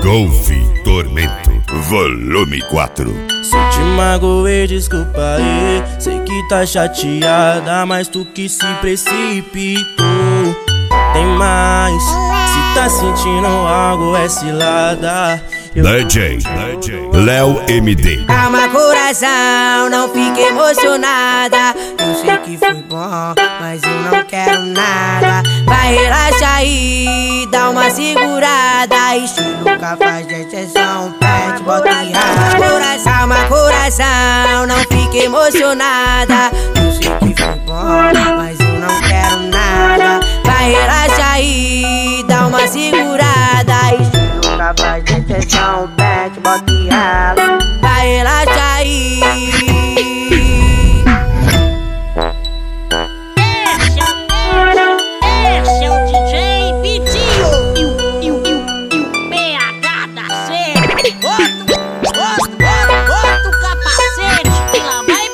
Golf Tormento, volume 4. Se eu te magoei, desculpa aí. Sei que tá chateada, mas tu que se precipitou. Tem mais, se tá sentindo algo é cilada. DJ Léo MD. Calma, coração, não fique emocionada. Eu sei que foi bom, mas eu não quero nada. Vai, relaxa aí, dá uma segurada. Estilo capaz de exceção, pet, bota e rala. Calma, coração, não fique emocionada. Eu sei que foi bom, mas eu não quero nada. Vai, relaxa aí, dá uma segurada. Estilo capaz de exceção, pet, bota e rala. Vai, relaxa aí. Esse é o DJ Vitinho e o PH da série. Bota o capacete que lá vai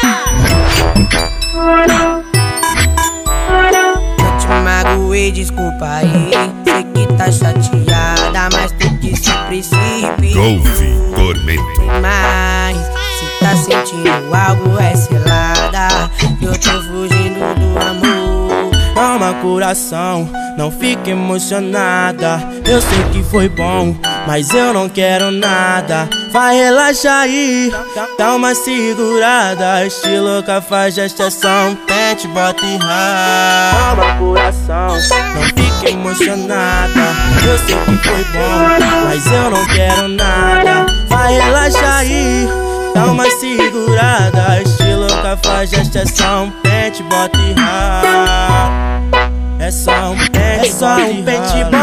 pedrar. Eu te magoei, desculpa aí. Sei que tá chateada, mas tu que se precipitou. Golf Tormento. Mas se tá sentindo algo é cilada. Eu tô fugindo do amor. Calma, coração, não fique emocionada. Eu sei que foi bom, mas eu não quero nada. Vai, relaxa aí, dá uma segurada. Estilo cafaz de exceção, pente, bota e rala. Calma, coração, não fique emocionada. Eu sei que foi bom, mas eu não quero nada. Vai, relaxa aí, dá uma segurada. Estilo cafaz de exceção, pente, bota e rala. É só um pente, bota